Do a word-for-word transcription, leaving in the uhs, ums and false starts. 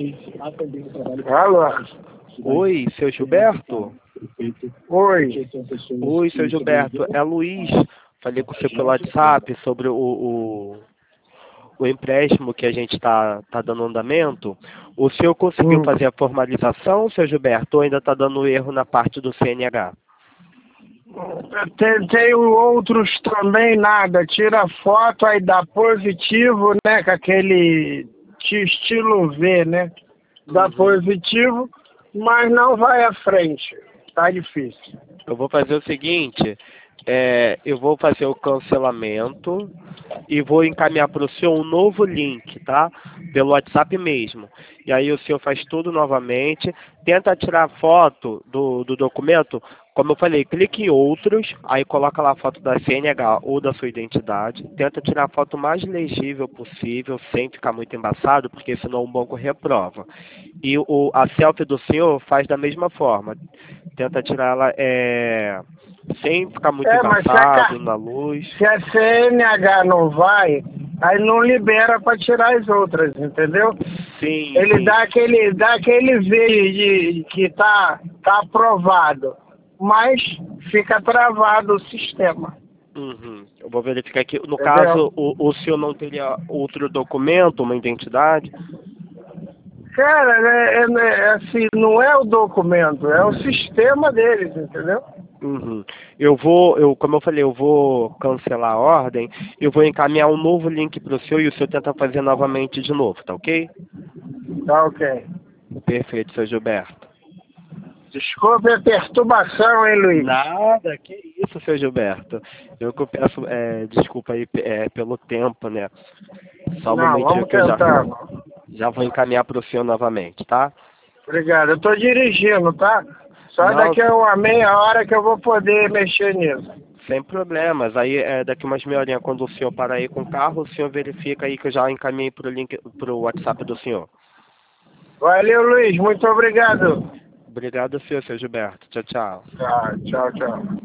Alô? Oi, seu Gilberto? Oi. Oi, seu Gilberto. É Luiz. Falei com você pelo WhatsApp sobre o, o, o empréstimo que a gente está tá dando andamento. O senhor conseguiu Hum. fazer a formalização, seu Gilberto, ou ainda está dando erro na parte do C N H? Tem, tem outros também, nada. Tira foto, aí dá positivo, né? Com aquele estilo V, né? Dá Uhum. positivo, mas não vai à frente. Tá difícil. Eu vou fazer o seguinte, é, eu vou fazer o cancelamento e vou encaminhar para o senhor um novo link, tá? Pelo WhatsApp mesmo. E aí o senhor faz tudo novamente, tenta tirar foto do, do documento, como eu falei, clique em outros, aí coloca lá a foto da C N H ou da sua identidade, tenta tirar a foto mais legível possível, sem ficar muito embaçado, porque senão o banco reprova. E o, a selfie do senhor faz da mesma forma. Tenta tirar ela é, sem ficar muito É, mas se a, embaçado car- na luz. se a C N H não vai, aí não libera para tirar as outras, entendeu? Sim, Ele sim. dá aquele, dá aquele V de, que tá, tá aprovado, mas fica travado o sistema, Uhum. Eu vou verificar aqui. No entendeu? caso, o, o senhor não teria outro documento, uma identidade? Cara, é, é- é assim, não é o documento, é o sistema deles, entendeu? Uhum. Eu vou, eu, como eu falei, eu vou cancelar a ordem, eu vou encaminhar um novo link para o senhor e o senhor tenta fazer novamente de novo, tá ok? Tá ok. Perfeito, seu Gilberto. Desculpe a perturbação, hein, Luiz? Nada, que isso, seu Gilberto. Eu que eu peço é, desculpa aí é, pelo tempo, né? Só um Não, momentinho vamos que eu já, tentar. já vou encaminhar para o senhor novamente, tá? Obrigado. Eu tô dirigindo, tá? Só Não, daqui a uma meia hora que eu vou poder mexer nisso. sem problemas. Aí, é, daqui umas meia horinha, quando o senhor parar aí com o carro, o senhor verifica aí que eu já encaminhei para o link, para o WhatsApp do senhor. Valeu, Luiz. Muito obrigado. Obrigado, senhor, seu Gilberto. Tchau, tchau. Tá, tchau, tchau.